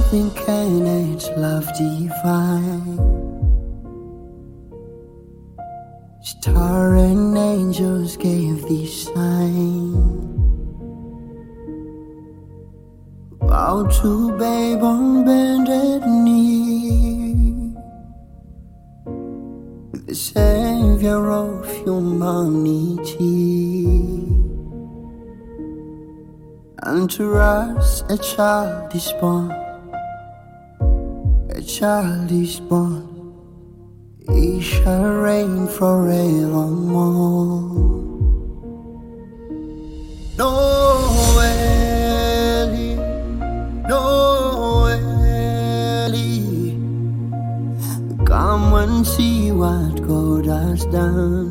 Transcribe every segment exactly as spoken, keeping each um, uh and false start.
love incarnate, love divine. Star and angels gave thee sign. Bow to babe on bended knee, the Savior of humanity. Unto us a child is born, a child is born. He shall reign forevermore. Noeli, Noeli, come and see what God has done.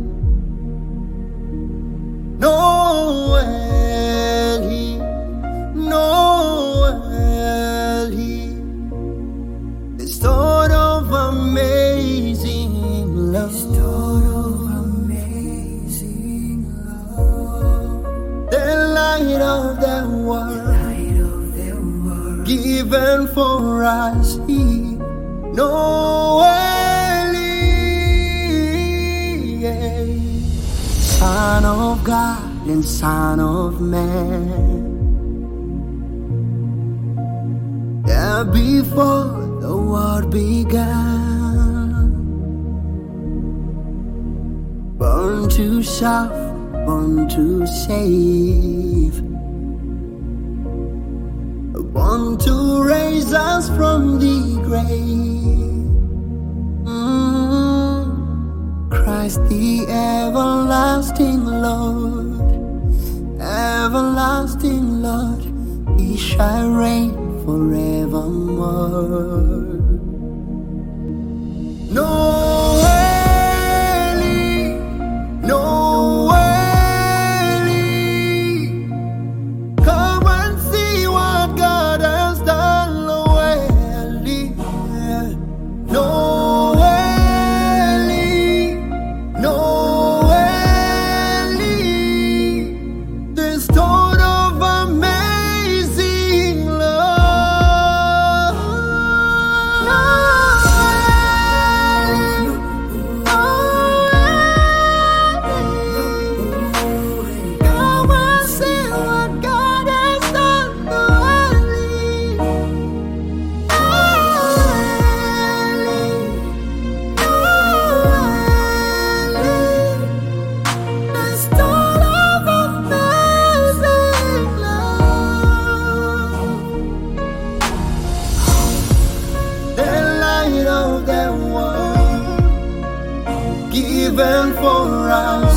Noeli, Noeli, the story of amazing love, the story of amazing love, the light of the world, the light of the world, given for us. He, Noeli, Son of God and Son of Man. There before the world began, born to suffer, born to save, born to raise us from the grave. Mm. Christ the everlasting Lord, everlasting Lord, He shall reign forevermore. Noeli, Noeli, come and see what God has done. Noeli, Noeli, Noeli, the story of amazing love. Come and see what God has done. Noeli, Noeli, the story of amazing love, the light of the world, given for us.